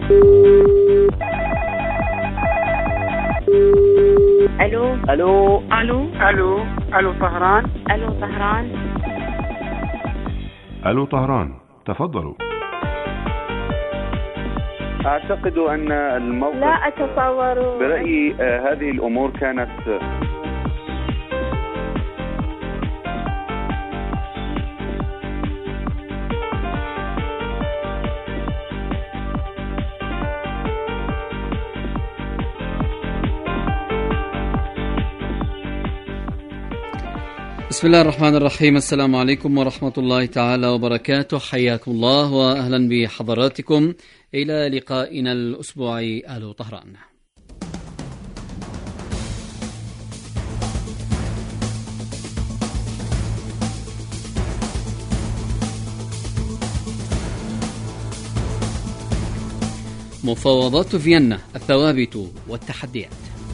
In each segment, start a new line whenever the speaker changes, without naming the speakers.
الو
الو
الو
الو الو طهران.
الو طهران.
الو طهران، تفضلوا.
أعتقد أن الموقف
لا أتصور.
برأيي هذه الأمور كانت
بسم الله الرحمن الرحيم. السلام عليكم ورحمة الله تعالى وبركاته. حياكم الله وأهلا بحضراتكم إلى لقائنا الأسبوعي ألو طهران. مفاوضات فيينا، الثوابت والتحديات.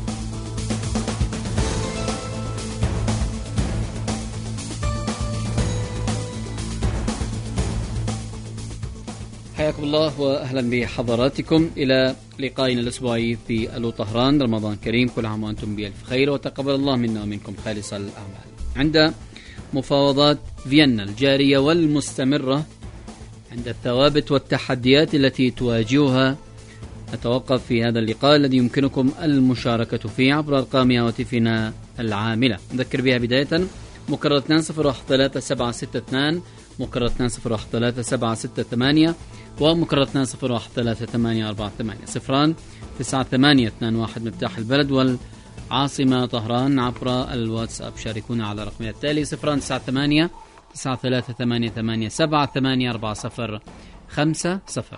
حياكم الله وأهلا بحضراتكم إلى لقائنا الأسبوعي في ألو طهران. رمضان كريم، كل عام وأنتم بألف خير، وتقبل الله منا ومنكم خالص الأعمال. عند مفاوضات فيينا الجارية والمستمرة، عند الثوابت والتحديات التي تواجهها، نتوقف في هذا اللقاء الذي يمكنكم المشاركة فيه عبر أرقام هواتفنا العاملة. نذكر بها بداية مكرر 201762 مكرر 201768 ومكرر 20173848 صفران 9821 مفتاح البلد والعاصمة طهران. عبر الواتساب شاركونا على رقمنا التالي 098 9388784050.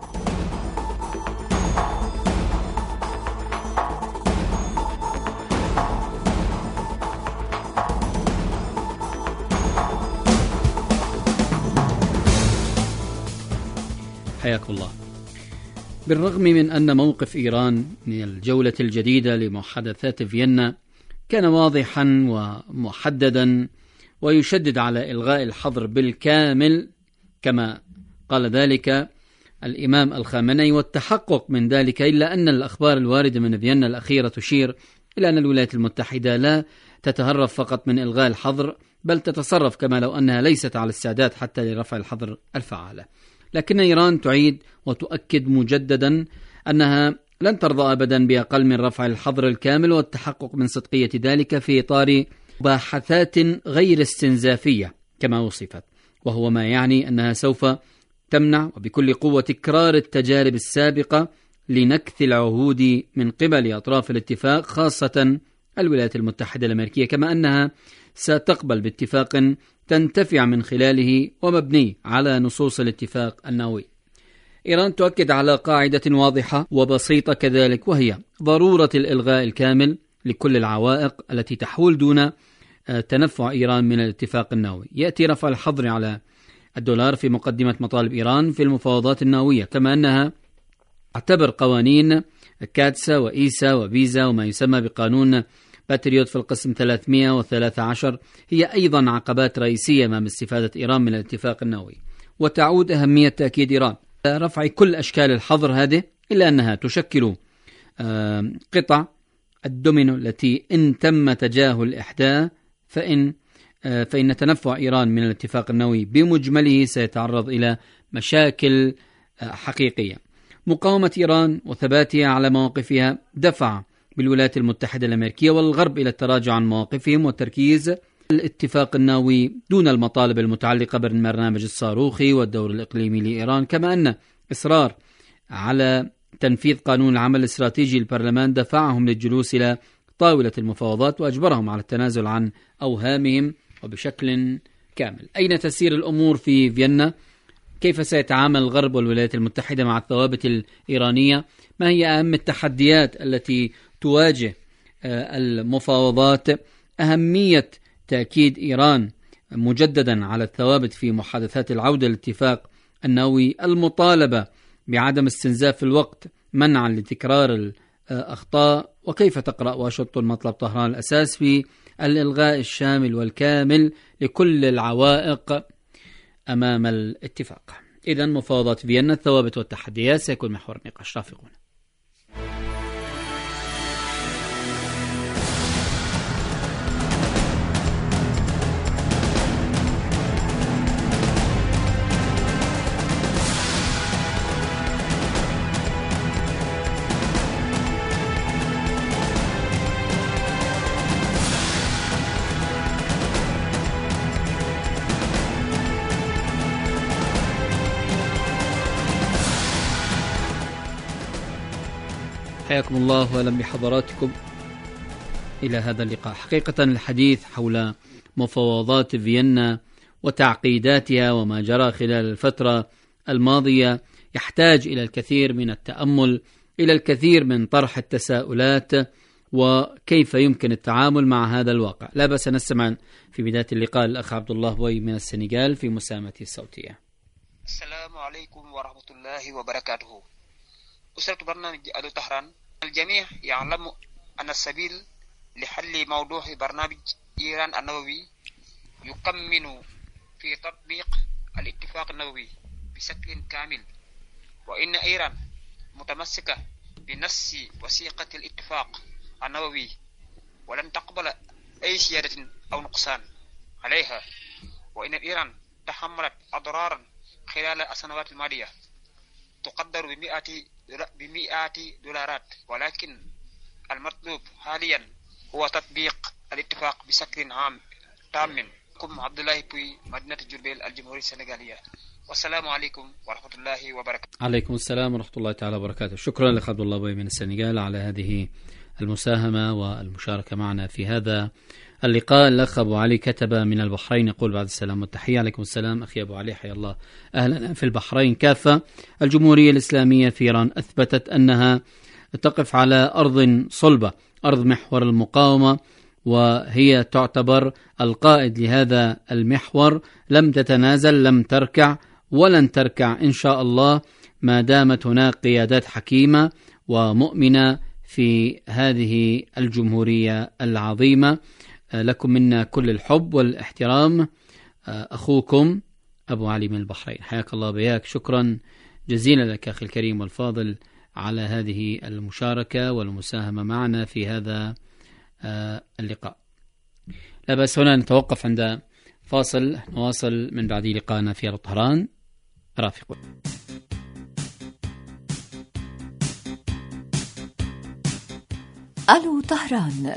حياكم الله. بالرغم من أن موقف إيران من الجولة الجديدة لمحادثات فيينا كان واضحا ومحددا ويشدد على إلغاء الحظر بالكامل كما قال ذلك الإمام الخامنئي والتحقق من ذلك، إلا أن الأخبار الواردة من فيينا الأخيرة تشير إلى أن الولايات المتحدة لا تتهرب فقط من إلغاء الحظر، بل تتصرف كما لو أنها ليست على استعداد حتى لرفع الحظر الفعالة. لكن إيران تعيد وتؤكد مجددا أنها لن ترضى أبدا بأقل من رفع الحظر الكامل والتحقق من صدقية ذلك في إطار مباحثات غير استنزافية كما وصفت، وهو ما يعني أنها سوف تمنع وبكل قوة تكرار التجارب السابقة لنكث العهود من قبل أطراف الاتفاق، خاصة الولايات المتحدة الأمريكية، كما أنها ستقبل باتفاق تنتفع من خلاله ومبني على نصوص الاتفاق النووي. إيران تؤكد على قاعدة واضحة وبسيطة كذلك، وهي ضرورة الإلغاء الكامل لكل العوائق التي تحول دون تنفع إيران من الاتفاق النووي. يأتي رفع الحظر على الدولار في مقدمة مطالب إيران في المفاوضات النووية، كما أنها تعتبر قوانين كاتسا وإيسا وبيزا وما يسمى بقانون باتريوت في القسم 313 هي أيضا عقبات رئيسية أمام استفادة إيران من الاتفاق النووي. وتعود أهمية تأكيد إيران رفع كل أشكال الحظر هذه، إلا أنها تشكل قطع الدومينو التي إن تم تجاهل إحدى فإن تنفع إيران من الاتفاق النووي بمجمله سيتعرض إلى مشاكل حقيقية. مقاومة إيران وثباتها على مواقفها دفع بالولايات المتحدة الأمريكية والغرب إلى التراجع عن مواقفهم والتركيز الاتفاق النووي دون المطالب المتعلقة بالبرنامج الصاروخي والدور الإقليمي لإيران، كما أن إصرار على تنفيذ قانون العمل الاستراتيجي للبرلمان دفعهم للجلوس إلى طاولة المفاوضات وأجبرهم على التنازل عن أوهامهم وبشكل كامل. أين تسير الأمور في فيينا؟ كيف سيتعامل الغرب والولايات المتحدة مع الثوابت الإيرانية؟ ما هي أهم التحديات التي تواجه المفاوضات؟ أهمية تأكيد إيران مجددا على الثوابت في محادثات العودة للاتفاق النووي، المطالبة بعدم استنزاف الوقت منعا لتكرار الأخطاء، وكيف تقرأ واشنطن مطلب طهران الأساس في الإلغاء الشامل والكامل لكل العوائق أمام الاتفاق. إذن مفاوضات فيينا، الثوابت والتحديات سيكون محور النقاش. رافقونا. حياكم الله وأهلا بحضراتكم إلى هذا اللقاء. حقيقة الحديث حول مفاوضات فيينا وتعقيداتها وما جرى خلال الفترة الماضية يحتاج إلى الكثير من التأمل، إلى الكثير من طرح التساؤلات، وكيف يمكن التعامل مع هذا الواقع. لا بأس نستمع في بداية اللقاء الأخ عبد الله بوي من السنغال في مساهمته الصوتية.
السلام عليكم ورحمة الله وبركاته. أسرة برنامج ألو طهران، الجميع يعلم أن السبيل لحل موضوع برنامج إيران النووي يكمن في تطبيق الاتفاق النووي بشكل كامل، وإن إيران متمسكة بنص وثيقة الاتفاق النووي ولن تقبل أي زيادة أو نقصان عليها، وإن إيران تحملت أضرارا خلال السنوات الماضية تقدر بمئات دولارات، ولكن المطلوب حاليا هو تطبيق الاتفاق بشكل عام تام. عبد الله بوي، مدينة جربيل، الجمهورية السنغالية. والسلام عليكم ورحمة الله وبركاته.
عليكم السلام ورحمة الله تعالى وبركاته. شكرا لك عبد الله بوي من السنغال على هذه المساهمة والمشاركة معنا في هذا اللقاء. الأخ أبو علي كتب من البحرين يقول بعد السلام والتحية. عليكم السلام أخي أبو علي، حيا الله أهلا في البحرين كافة. الجمهورية الإسلامية في إيران أثبتت أنها تقف على أرض صلبة، أرض محور المقاومة، وهي تعتبر القائد لهذا المحور. لم تتنازل، لم تركع ولن تركع إن شاء الله ما دامت هناك قيادات حكيمة ومؤمنة في هذه الجمهورية العظيمة. لكم منا كل الحب والاحترام. أخوكم أبو علي من البحرين. حياك الله بياك. شكرا جزيلا لك أخي الكريم والفاضل على هذه المشاركة والمساهمة معنا في هذا اللقاء. لا بأس هنا نتوقف عند فاصل، نواصل من بعد لقاءنا في طهران. رافقوا.
ألو طهران.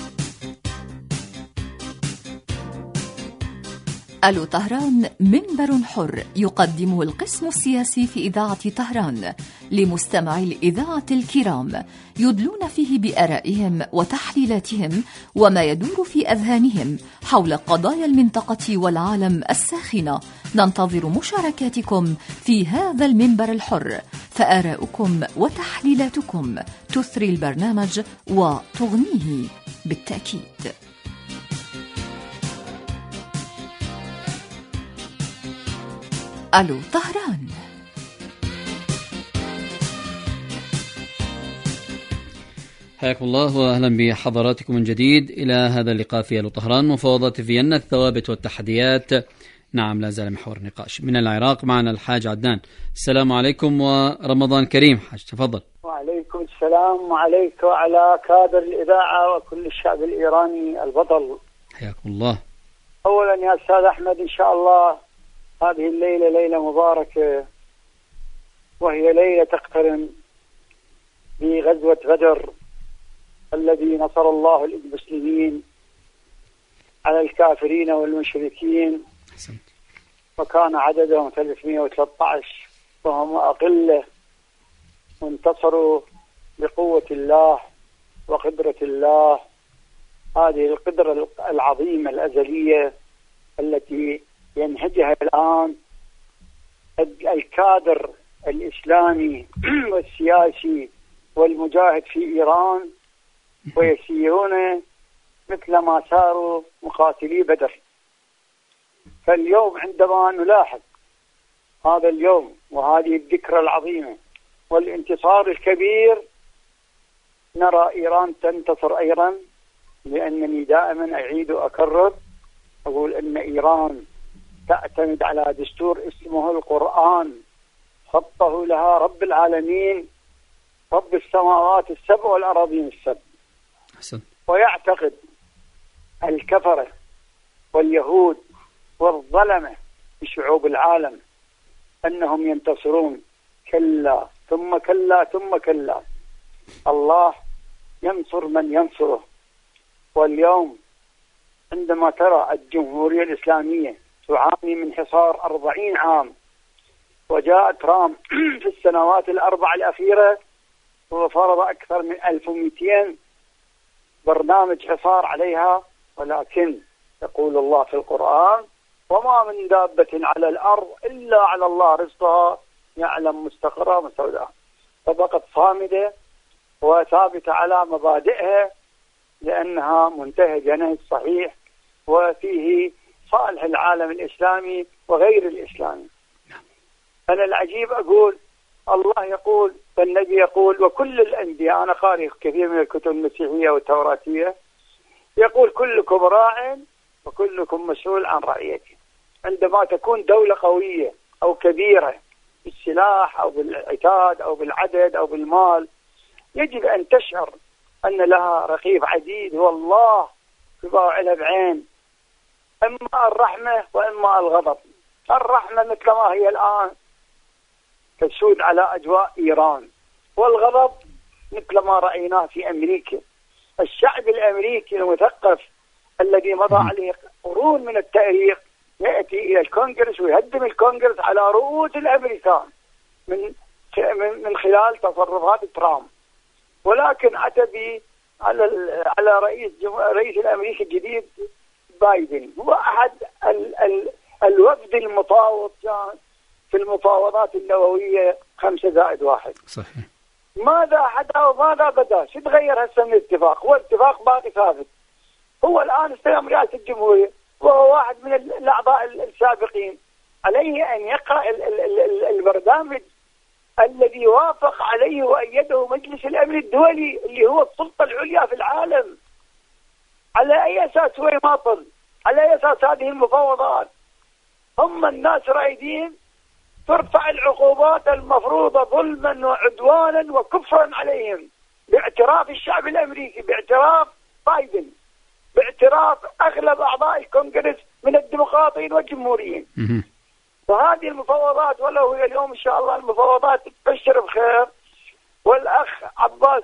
ألو طهران منبر حر يقدمه القسم السياسي في إذاعة طهران لمستمعي الإذاعة الكرام، يدلون فيه بآرائهم وتحليلاتهم وما يدور في أذهانهم حول قضايا المنطقة والعالم الساخنة. ننتظر مشاركاتكم في هذا المنبر الحر، فآراؤكم وتحليلاتكم تثري البرنامج وتغنيه بالتأكيد. ألو طهران.
حياكم الله وأهلا بحضراتكم من جديد إلى هذا اللقاء في ألو طهران. مفاوضات فيينا، الثوابت والتحديات. نعم، لا زال محور النقاش. من العراق معنا الحاج عدنان. السلام عليكم ورمضان كريم. حاج تفضل.
وعليكم السلام، وعليك وعلى كادر الإذاعة وكل الشعب الإيراني البطل.
حياكم الله.
أولا يا أستاذ أحمد، إن شاء الله هذه الليلة ليلة مباركة، وهي ليلة تقترن بغزوة بدر الذي نصر الله المسلمين على الكافرين والمشركين، وكان عددهم 313 وهم أقلة، وانتصروا بقوة الله وقدرة الله. هذه القدرة العظيمة الأزلية التي ينهجها الآن الكادر الإسلامي والسياسي والمجاهد في إيران، ويسيرون مثل ما ساروا مقاتلي بدر. فاليوم عندما نلاحظ هذا اليوم وهذه الذكرى العظيمة والانتصار الكبير، نرى إيران تنتصر أيضا، لأنني دائما أعيد وأكرر أقول أن إيران تعتمد على دستور اسمه القرآن، خطه لها رب العالمين، رب السماوات السبع والأراضين السبع.
حسن.
ويعتقد الكفرة واليهود والظلمة بشعوب العالم أنهم ينتصرون. كلا ثم كلا ثم كلا، الله ينصر من ينصره. واليوم عندما ترى الجمهورية الإسلامية تعاني من حصار 40 عام، وجاء ترامب في السنوات الأربع الأخيرة وفرض أكثر من 1200 برنامج حصار عليها، ولكن يقول الله في القرآن: وما من دابة على الأرض إلا على الله رزقها يعلم مستقرها ومستودعها. فبقت صامدة وثابتة على مبادئها، لأنها منتهجة نهج صحيح وفيه صالح العالم الإسلامي وغير الإسلامي. أنا العجيب أقول الله يقول والنبي يقول وكل الأنبياء، أنا قارئ كثير من الكتب المسيحية والتوراتية، يقول كلكم راع وكلكم مسؤول عن رعيته. عندما تكون دولة قوية أو كبيرة بالسلاح أو بالعتاد أو بالعدد أو بالمال، يجب أن تشعر أن لها رقيب عديد هو الله يباع لها بعين، إما الرحمة وإما الغضب. الرحمة مثل ما هي الآن تسود على أجواء إيران، والغضب مثل ما رأيناه في أمريكا. الشعب الأمريكي المثقف الذي مضى عليه قرون من التاريخ يأتي إلى الكونغرس ويهدم الكونغرس على رؤوس الأمريكان من خلال تصرفات ترامب. ولكن عتبي على رئيس الأمريكي الجديد بايدن، هو أحد الوفد المفاوض في المفاوضات النووية 5+1.
صحيح.
ماذا حدث وماذا بدا؟ شو تغير هسه من الاتفاق؟ هو اتفاق باقي ثابت. هو الآن استلم رئاسة الجمهورية وهو واحد من الأعضاء السابقين، عليه أن يقرأ البرنامج الذي وافق عليه وأيده مجلس الأمن الدولي اللي هو السلطة العليا في العالم. على أي أساس هو يماطل؟ على أي أساس هذه المفاوضات؟ هم الناس رايدين ترفع العقوبات المفروضة ظلما وعدوانا وكفرا عليهم، باعتراف الشعب الأمريكي، باعتراف بايدن، باعتراف أغلب أعضاء الكونغرس من الديمقراطيين والجمهوريين. وهذه المفاوضات ولو هي اليوم إن شاء الله المفاوضات تبشر بخير. والأخ عباس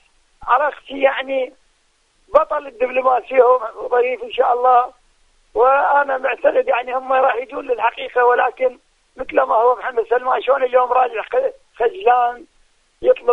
عرختي يعني بطل الدبلوماسية وظريف إن شاء الله، وأنا معتقد يعني هم راح يجون للحقيقة. ولكن مثل ما هو محمد سلمان شلون اليوم راجع خجلان يطلب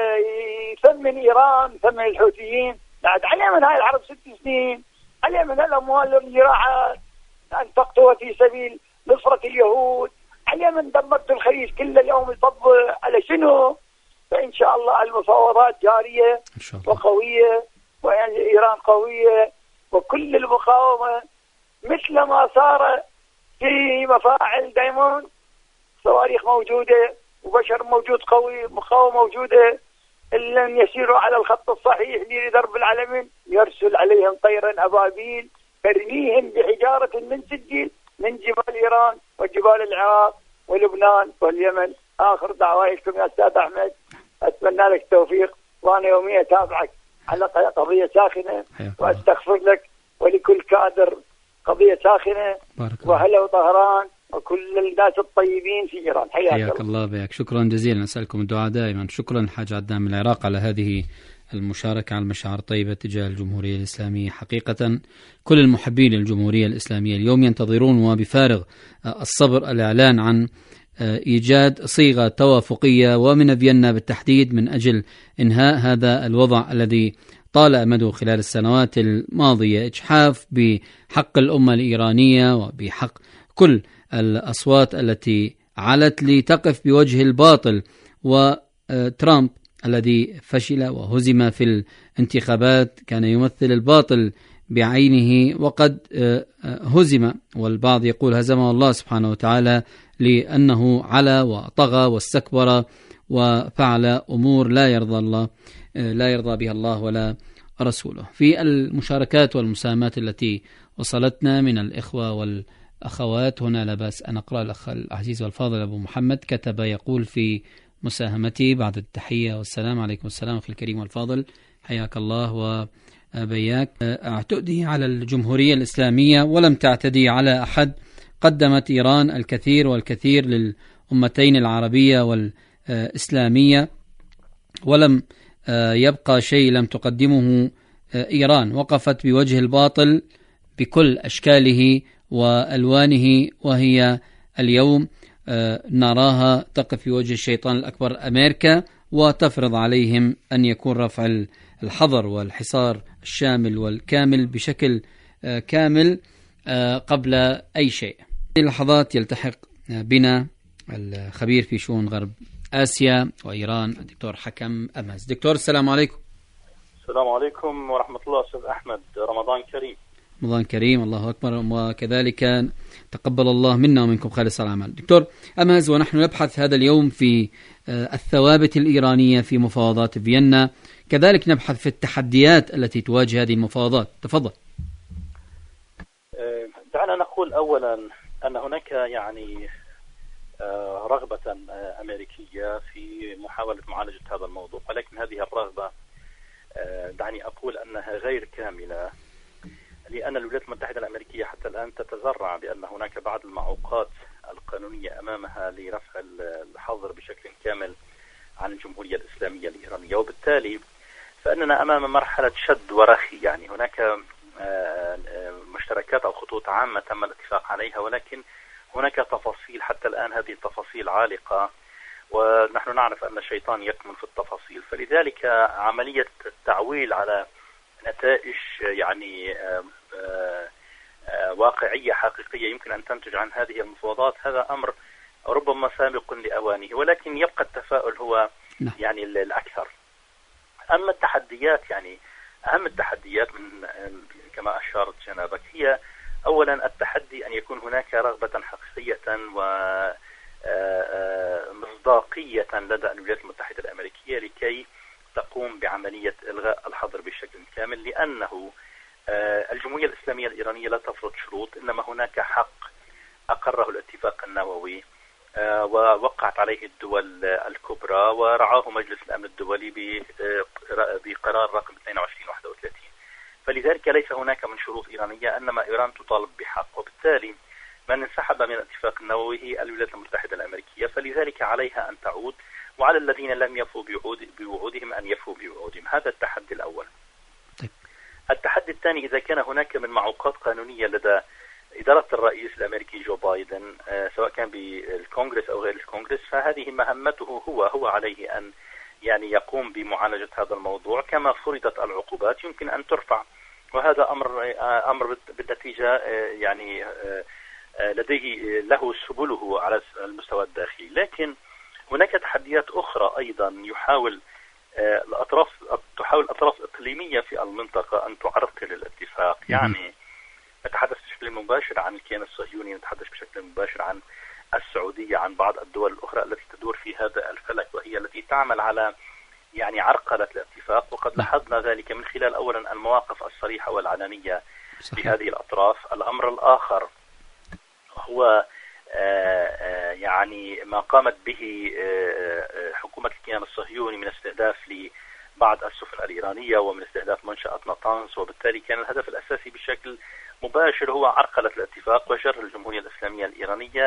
يثمن إيران، يثمن الحوثيين، بعد عليه من هاي الحرب 6 سنين، عليه من الأموال اللي راحت أنفقتها في سبيل نصرة اليهود، عليه من دمرت الخليج كله اليوم يصب على شنو؟ فإن شاء الله المفاوضات جارية وقوية، ويعني إيران قوية، وكل المقاومة مثل ما صار في مفاعل دايمون، صواريخ موجودة وبشر موجود قوي، مقاومة موجودة. إن لم يسيروا على الخط الصحيح لدرب العالمين يرسل عليهم طيرا أبابيل ترميهم بحجارة من سجيل من جبال إيران وجبال العراق ولبنان واليمن. آخر دعوة لكم يا أستاذ أحمد، أتمنى لك التوفيق، وأنا يوميا أتابعك على قضية ساخنة، وأستغفر لك ولكل كادر قضية ساخنة. وهلا وطهران وكل الناس الطيبين في إيران.
حياك الله بك. شكرا جزيلا، أسألكم الدعاء دائما. شكرا حاج عدنان من العراق على هذه المشاركة، على المشاعر الطيبة تجاه الجمهورية الإسلامية. حقيقة كل المحبين للجمهورية الإسلامية اليوم ينتظرون وبفارغ الصبر الإعلان عن إيجاد صيغة توافقية ومن فيينا بالتحديد من أجل إنهاء هذا الوضع الذي طال أمده خلال السنوات الماضية، إجحاف بحق الأمة الإيرانية وبحق كل الأصوات التي علت لتقف بوجه الباطل. وترامب الذي فشل وهزم في الانتخابات كان يمثل الباطل بعينه، وقد هزم، والبعض يقول هزمه الله سبحانه وتعالى لأنه علا وطغى واستكبر وفعل أمور لا يرضى بها الله ولا رسوله. في المشاركات والمساهمات التي وصلتنا من الإخوة أخوات. هنا لا بأس أن أقرأ. الأخ العزيز والفاضل أبو محمد كتب يقول في مساهمتي بعد التحية والسلام عليكم السلام أخي الكريم والفاضل، حياك الله وبياك. اعتدي على الجمهورية الإسلامية ولم تعتدي على أحد. قدمت إيران الكثير والكثير للأمتين العربية والإسلامية، ولم يبقى شيء لم تقدمه إيران. وقفت بوجه الباطل بكل أشكاله وألوانه، وهي اليوم نراها تقف في وجه الشيطان الأكبر أمريكا، وتفرض عليهم أن يكون رفع الحظر والحصار الشامل والكامل بشكل كامل قبل أي شيء. في اللحظات يلتحق بنا الخبير في شؤون غرب آسيا وإيران الدكتور حكم أماز. دكتور السلام عليكم.
السلام عليكم ورحمة الله. أستاذ أحمد، رمضان كريم.
رمضان كريم، الله أكبر، وكذلك تقبل الله منا ومنكم خالص الأعمال. دكتور أماز، ونحن نبحث هذا اليوم في الثوابت الإيرانية في مفاوضات فيينا، كذلك نبحث في التحديات التي تواجه هذه المفاوضات. تفضل.
دعنا نقول أولا أن هناك رغبة أمريكية في محاولة معالجة هذا الموضوع، ولكن هذه الرغبة دعني أقول أنها غير كاملة، لأن الولايات المتحدة الأمريكية حتى الآن تتذرع بأن هناك بعض المعوقات القانونية أمامها لرفع الحظر بشكل كامل عن الجمهورية الإسلامية الإيرانية، وبالتالي فإننا أمام مرحلة شد ورخي. هناك مشتركات أو خطوط عامة تم الاتفاق عليها، ولكن هناك تفاصيل حتى الآن هذه التفاصيل عالقة، ونحن نعرف أن الشيطان يكمن في التفاصيل. فلذلك عملية التعويل على نتائج واقعية حقيقية يمكن أن تنتج عن هذه المفاوضات، هذا أمر ربما سابق لأوانه، ولكن يبقى التفاؤل هو الأكثر. أما التحديات، أهم التحديات من كما أشارت جنابك هي أولا التحدي أن يكون هناك رغبة حقيقية ومصداقية لدى الولايات المتحدة الأمريكية لكي تقوم بعملية إلغاء الحظر بشكل كامل، لأنه الجمهورية الإسلامية الإيرانية لا تفرض شروط، إنما هناك حق أقره الاتفاق النووي ووقعت عليه الدول الكبرى ورعاه مجلس الأمن الدولي بقرار رقم 2231. فلذلك ليس هناك من شروط إيرانية، إنما إيران تطالب بحق، وبالتالي من انسحب من الاتفاق النووي هي الولايات المتحدة الأمريكية، فلذلك عليها أن تعود، وعلى الذين لم يفوا بوعودهم أن يفوا بوعودهم. هذا التحدي الأول. التحدي الثاني، إذا كان هناك من معوقات قانونية لدى إدارة الرئيس الأمريكي جو بايدن سواء كان بالكونغرس أو غير الكونغرس، فهذه مهمته هو عليه أن يقوم بمعالجة هذا الموضوع. كما فرضت العقوبات يمكن أن ترفع، وهذا أمر بالنتيجة لديه له سبله على المستوى الداخلي. لكن هناك تحديات أخرى أيضا تحاول الأطراف الإقليمية في المنطقة أن تعرقل الاتفاق. نتحدث بشكل مباشر عن الكيان الصهيوني، نتحدث بشكل مباشر عن السعودية، عن بعض الدول الأخرى التي تدور في هذا الفلك، وهي التي تعمل على عرقلة الاتفاق. وقد لاحظنا ذلك من خلال أولا المواقف الصريحة والعلنية لهذه الأطراف. الأمر الآخر هو ما قامت به حكومة الكيان الصهيوني من استهداف لبعض السفن الإيرانية ومن استهداف منشأة نطنز، وبالتالي كان الهدف الأساسي بشكل مباشر هو عرقلة الاتفاق وجر الجمهورية الإسلامية الإيرانية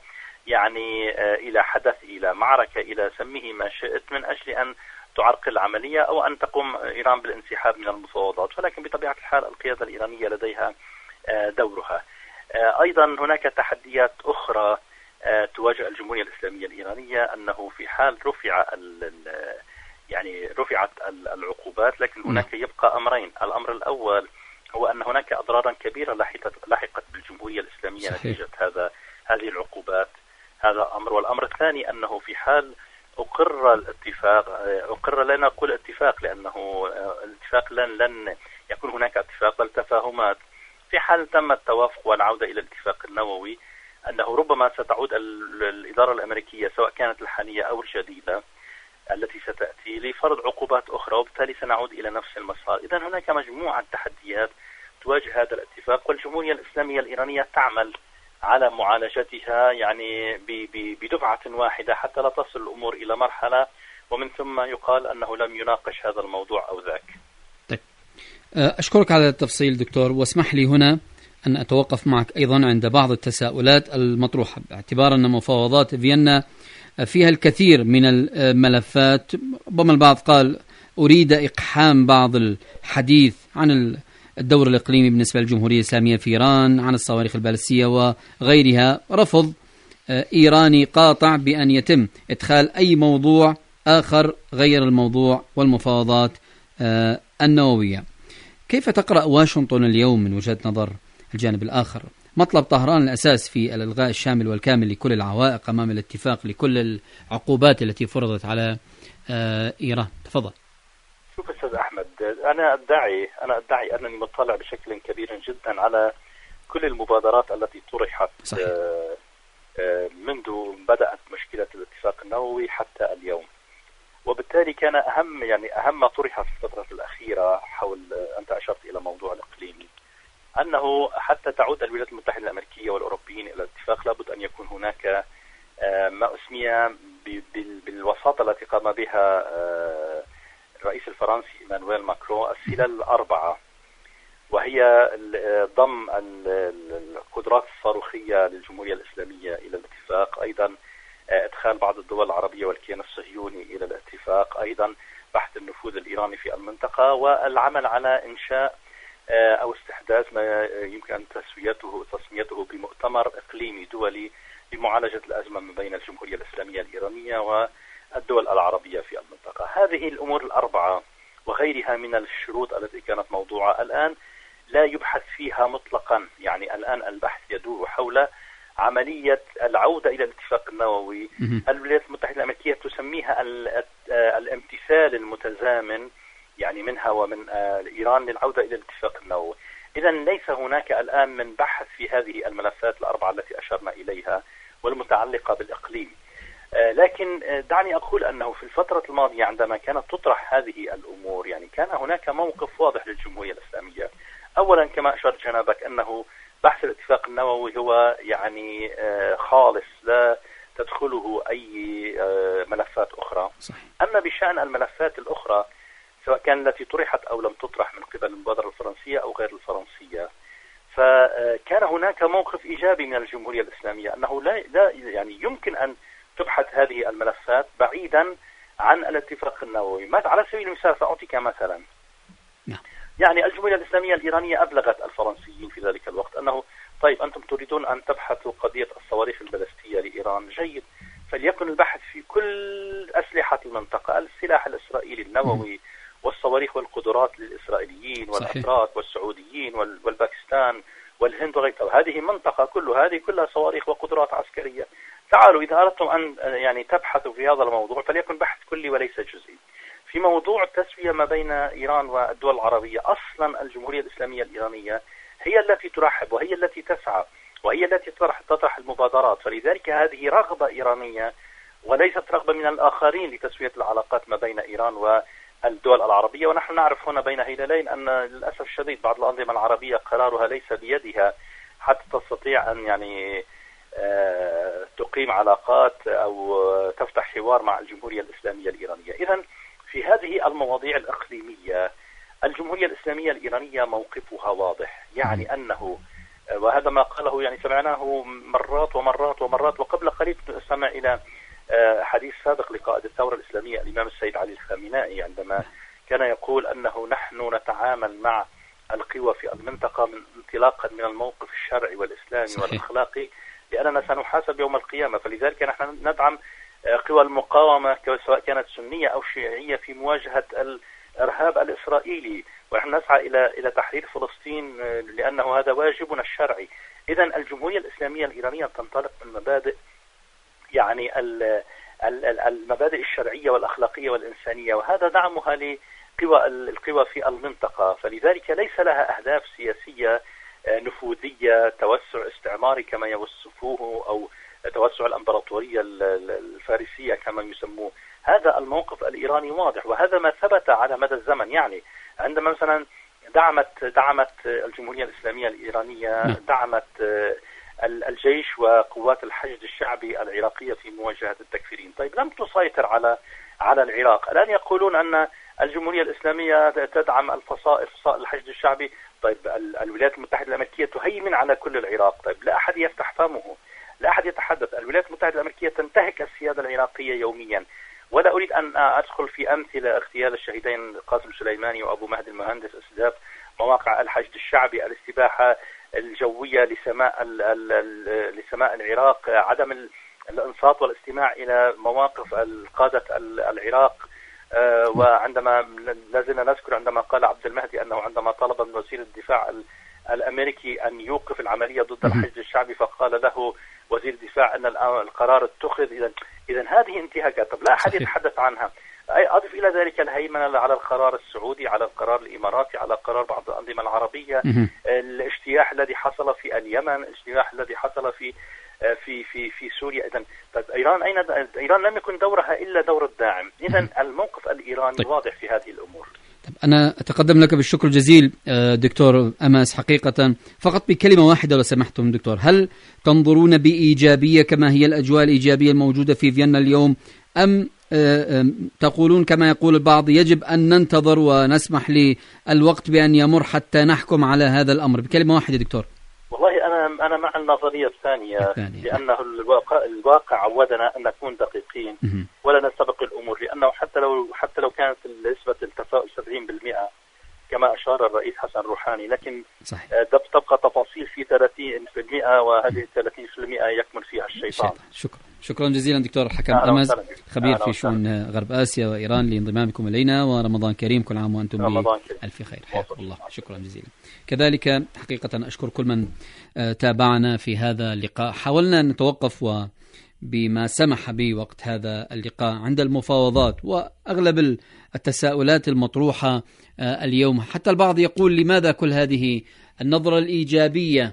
إلى حدث، إلى معركة، إلى سميه ما شئت، من أجل أن تعرقل العملية أو أن تقوم إيران بالانسحاب من المفاوضات. ولكن بطبيعة الحال القيادة الإيرانية لديها دورها. أيضا هناك تحديات أخرى تواجه الجمهورية الإسلامية الإيرانية، أنه في حال رفعت العقوبات، لكن هناك يبقى أمرين. الأمر الأول هو أن هناك أضرارا كبيرة لاحقت بالجمهورية الإسلامية نتيجة هذه العقوبات، هذا أمر. والأمر الثاني أنه في حال أقر لا نقول اتفاق، لأنه الاتفاق لن يكون هناك اتفاق بل تفاهمات. في حال تم التوافق والعودة إلى الاتفاق النووي، أنه ربما ستعود الإدارة الأمريكية سواء كانت الحالية أو الجديدة التي ستأتي لفرض عقوبات أخرى، وبالتالي سنعود إلى نفس المسار. إذن هناك مجموعة تحديات تواجه هذا الاتفاق، والجمهورية الإسلامية الإيرانية تعمل على معالجتها يعني بدفعة واحدة حتى لا تصل الأمور إلى مرحلة ومن ثم يقال أنه لم يناقش هذا الموضوع أو ذاك.
طيب. أشكرك على التفصيل دكتور، واسمح لي هنا أن أتوقف معك أيضا عند بعض التساؤلات المطروحة، باعتبار أن مفاوضات فيينا فيها الكثير من الملفات. ربما البعض قال أريد إقحام بعض الحديث عن الدور الإقليمي بالنسبة للجمهورية الإسلامية في إيران، عن الصواريخ البالستية وغيرها. رفض إيراني قاطع بأن يتم إدخال أي موضوع آخر غير الموضوع والمفاوضات النووية. كيف تقرأ واشنطن اليوم من وجهة نظر الجانب الآخر؟ مطلب طهران الأساس في الإلغاء الشامل والكامل لكل العوائق أمام الاتفاق لكل العقوبات التي فرضت على إيران. تفضل.
شوف أستاذ أحمد، أنا أدعي أنني مطلع بشكل كبير جدا على كل المبادرات التي طرحت منذ بدأت مشكلة الاتفاق النووي حتى اليوم، وبالتالي كان أهم ما طرح في الفترة الأخيرة حول أنت أشرت إلى موضوع الإقليمي، أنه حتى تعود الولايات المتحدة الأمريكية والأوروبيين إلى الاتفاق لابد أن يكون هناك ما أسمي بالوساطة التي قام بها الرئيس الفرنسي إيمانويل ماكرون السلال الأربعة، وهي ضم القدرات الصاروخية للجمهورية الإسلامية إلى الاتفاق، أيضا إدخال بعض الدول العربية والكيان الصهيوني إلى الاتفاق، أيضا بحث النفوذ الإيراني في المنطقة، والعمل على إنشاء أو استحداث ما يمكن أن تسميته بمؤتمر إقليمي دولي لمعالجة الأزمة ما بين الجمهورية الإسلامية الإيرانية والدول العربية في المنطقة. هذه الأمور الأربعة وغيرها من الشروط التي كانت موضوعة الآن لا يبحث فيها مطلقا، يعني الآن البحث يدور حول عملية العودة إلى الاتفاق النووي. الولايات المتحدة الأمريكية تسميها الامتثال المتزامن، يعني منها ومن إيران للعودة إلى الاتفاق النووي. إذا ليس هناك الآن من بحث في هذه الملفات الأربعة التي أشرنا إليها والمتعلقة بالإقليم. لكن دعني أقول أنه في الفترة الماضية عندما كانت تطرح هذه الأمور يعني كان هناك موقف واضح للجمهورية الإسلامية. أولا كما أشرت جنابك أنه بحث الاتفاق النووي هو يعني خالص لا تدخله أي ملفات أخرى. صحيح. أما بشأن الملفات الأخرى سواء كان التي طرحت أو لم تطرح من قبل المبادرة الفرنسية أو غير الفرنسية، فكان هناك موقف إيجابي من الجمهورية الإسلامية أنه لا يعني يمكن أن تبحث هذه الملفات بعيدا عن الاتفاق النووي. على سبيل المثال سأعطيك مثلا، يعني الجمهورية الإسلامية الإيرانية أبلغت الفرنسيين في ذلك الوقت أنه طيب أنتم تريدون أن تبحثوا قضية الصواريخ البالستية لإيران، جيد، فليكن البحث في كل أسلحة المنطقة، السلاح الإسرائيلي النووي والصواريخ والقدرات للإسرائيليين والأتراك والسعوديين والباكستان والهند وغيرها. هذه منطقة كلها صواريخ وقدرات عسكرية. تعالوا إذا أردتم أن يعني تبحثوا في هذا الموضوع فليكن بحث كلي وليس جزئي. في موضوع التسوية ما بين إيران والدول العربية، أصلا الجمهورية الإسلامية الإيرانية هي التي ترحب وهي التي تسعى وهي التي تطرح المبادرات، فلذلك هذه رغبة إيرانية وليست رغبة من الآخرين لتسوية العلاقات ما بين إيران والدول العربية. ونحن نعرف هنا بين هلالين أن للأسف الشديد بعض الأنظمة العربية قرارها ليس بيدها حتى تستطيع أن يعني تقيم علاقات أو تفتح حوار مع الجمهورية الإسلامية الإيرانية. إذن في هذه المواضيع الإقليمية الجمهورية الإسلامية الإيرانية موقفها واضح، يعني أنه وهذا ما قاله يعني سمعناه مرات ومرات ومرات، وقبل قليل استمع إلى حديث سابق لقائد الثورة الإسلامية الإمام السيد علي الخامنائي عندما كان يقول أنه نحن نتعامل مع القوى في المنطقة انطلاقا من الموقف الشرعي والإسلامي والأخلاقي، لأننا سنحاسب يوم القيامة. فلذلك نحن ندعم قوى المقاومة سواء كانت سنية أو شيعية في مواجهة الإرهاب الإسرائيلي، ونحن نسعى إلى تحرير فلسطين لأنه هذا واجبنا الشرعي. إذن الجمهورية الإسلامية الإيرانية تنطلق من مبادئ يعني المبادئ الشرعية والأخلاقية والإنسانية، وهذا دعمها للقوى في المنطقة. فلذلك ليس لها أهداف سياسية نفوذية، توسع استعماري كما يوصفوه أو توسع الإمبراطورية الفارسية كما يسموه. هذا الموقف الإيراني واضح، وهذا ما ثبت على مدى الزمن. يعني عندما مثلا دعمت الجمهورية الإسلامية الإيرانية دعمت الجيش وقوات الحشد الشعبي العراقية في مواجهة التكفيريين. طيب لم تسيطر على العراق. الآن يقولون أن الجمهورية الإسلامية تدعم فصائل الحشد الشعبي. طيب الولايات المتحدة الأمريكية تهيمن على كل العراق. طيب لا أحد يفتح فمه، لا أحد يتحدث. الولايات المتحدة الأمريكية تنتهك السيادة العراقية يوميا. ولا أريد أن أدخل في أمثلة اغتيال الشهيدين قاسم سليماني وأبو مهدي المهندس، استهداف مواقع الحشد الشعبي، الاستباحة الجوية لسماء العراق، عدم الانصات والاستماع إلى مواقف قادة العراق. وعندما لازلنا نذكر عندما قال عبد المهدي أنه عندما طلب من وزير الدفاع الأمريكي أن يوقف العملية ضد الحشد الشعبي فقال له وزير الدفاع أن القرار اتخذ. إذن هذه انتهاكات. طب لا أحد يتحدث عنها. أضف إلى ذلك الهيمنة على القرار السعودي، على القرار الإماراتي، على قرار بعض الأنظمة العربية، الاجتياح الذي حصل في اليمن، الاجتياح الذي حصل في سوريا. إذن طيب إيران لم يكن دورها إلا دور الداعم. إذن الموقف الإيراني واضح في هذه الأمور.
أنا أتقدم لك بالشكر الجزيل دكتور أماس. حقيقة فقط بكلمة واحدة لو سمحتم دكتور، هل تنظرون بإيجابية كما هي الأجواء الإيجابية الموجودة في فيينا اليوم، أم تقولون كما يقول البعض يجب أن ننتظر ونسمح للوقت بأن يمر حتى نحكم على هذا الأمر؟ بكلمة واحدة دكتور.
والله أنا مع النظرية الثانية. لأنه الواقع عودنا أن نكون دقيقين ولا نستبق الأمور، لأنه حتى لو كانت نسبة التفاؤل 70% كما أشار الرئيس حسن روحاني، لكن تبقى تفاصيل في 30%، وهذه 30% يكمن فيها الشيطان.
شكرا جزيلا دكتور حكم أماس، خبير في شؤون غرب آسيا وإيران، لانضمامكم إلينا، ورمضان كريم، كل عام وأنتم بألف خير. حياكم الله. شكرا جزيلا. كذلك حقيقة أشكر كل من تابعنا في هذا اللقاء. حاولنا أن نتوقف بما سمح به وقت هذا اللقاء عند المفاوضات وأغلب التساؤلات المطروحة اليوم. حتى البعض يقول لماذا كل هذه النظرة الإيجابية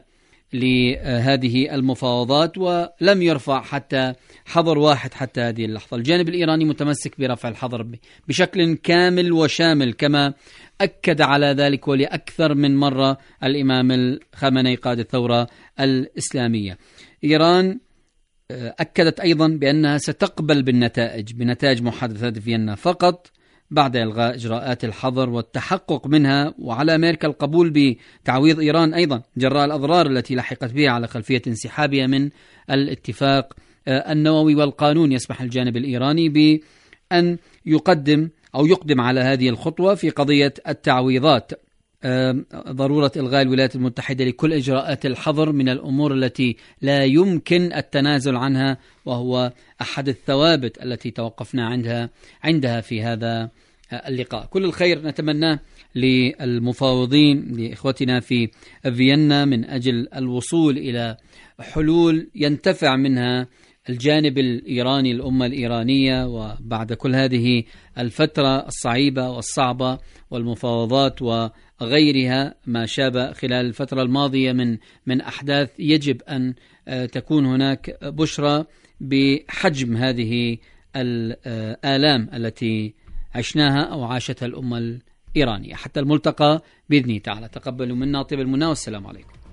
لهذه المفاوضات ولم يرفع حتى حظر واحد حتى هذه اللحظة. الجانب الإيراني متمسك برفع الحظر بشكل كامل وشامل، كما أكد على ذلك ولأكثر من مرة الإمام الخامنئي قائد الثورة الإسلامية. إيران أكدت أيضا بأنها ستقبل بنتائج محادثات فيينا فقط بعد إلغاء إجراءات الحظر والتحقق منها، وعلى أمريكا القبول بتعويض إيران أيضا جراء الأضرار التي لحقت بها على خلفية انسحابها من الاتفاق النووي. والقانون يسمح الجانب الإيراني بأن يقدم على هذه الخطوة في قضية التعويضات. ضرورة إلغاء الولايات المتحدة لكل إجراءات الحظر من الأمور التي لا يمكن التنازل عنها، وهو أحد الثوابت التي توقفنا عندها في هذا اللقاء. كل الخير نتمناه للمفاوضين، لإخوتنا في فيينا، من أجل الوصول إلى حلول ينتفع منها الجانب الإيراني، الأمة الإيرانية. وبعد كل هذه الفترة الصعيبة والصعبة والمفاوضات وغيرها ما شاب خلال الفترة الماضية من أحداث، يجب أن تكون هناك بشرى بحجم هذه الآلام التي عشناها أو عاشتها الأمة الإيرانية. حتى الملتقى بإذن تعالى، تقبلوا منا طيب المنى، والسلام عليكم.